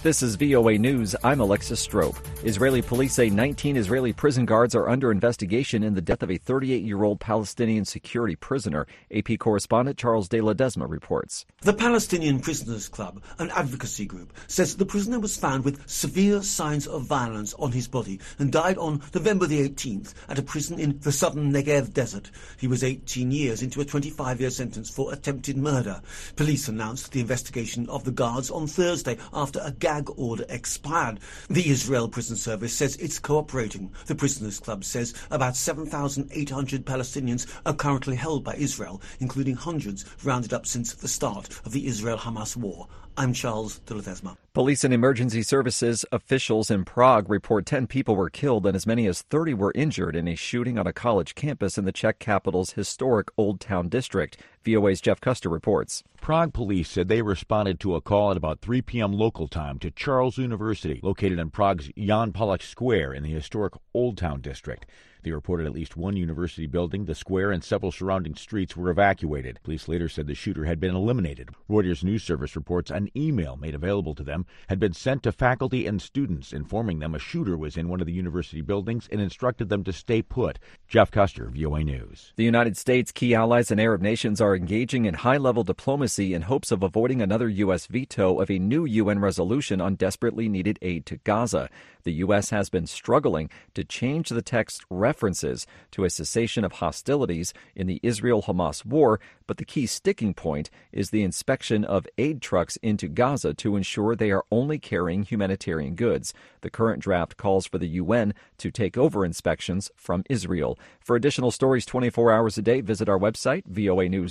This is VOA News. I'm Alexis Strope. Israeli police say 19 Israeli prison guards are under investigation in the death of a 38-year-old Palestinian security prisoner. AP correspondent Charles de Ledesma reports. The Palestinian Prisoners Club, an advocacy group, says the prisoner was found with severe signs of violence on his body and died on November the 18th at a prison in the southern Negev desert. He was 18 years into a 25-year sentence for attempted murder. Police announced the investigation of the guards on Thursday after a gag order expired. The Israel Prison Service says it's cooperating. The Prisoners Club says about 7,800 Palestinians are currently held by Israel, including hundreds rounded up since the start of the Israel-Hamas war. I'm Charles de Ledesma. Police and emergency services officials in Prague report 10 people were killed and as many as 30 were injured in a shooting on a college campus in the Czech capital's historic Old Town district. VOA's Jeff Custer reports. Prague police said they responded to a call at about 3 p.m. local time to Charles University, located in Prague's Jan Palach Square in the historic Old Town district. They reported at least one university building, the square, and several surrounding streets were evacuated. Police later said the shooter had been eliminated. Reuters news service reports an email made available to them had been sent to faculty and students, informing them a shooter was in one of the university buildings and instructed them to stay put. Jeff Custer, VOA News. The United States, key allies, and Arab nations are engaging in high-level diplomacy in hopes of avoiding another U.S. veto of a new UN resolution on desperately needed aid to Gaza. The U.S. has been struggling to change the text references to a cessation of hostilities in the Israel-Hamas war, but the key sticking point is the inspection of aid trucks into Gaza to ensure they are only carrying humanitarian goods. The current draft calls for the UN to take over inspections from Israel. For additional stories 24 hours a day, visit our website, voanews.com.